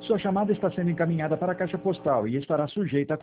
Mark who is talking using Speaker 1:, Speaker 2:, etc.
Speaker 1: Sua chamada está sendo encaminhada para a caixa postal e estará sujeita a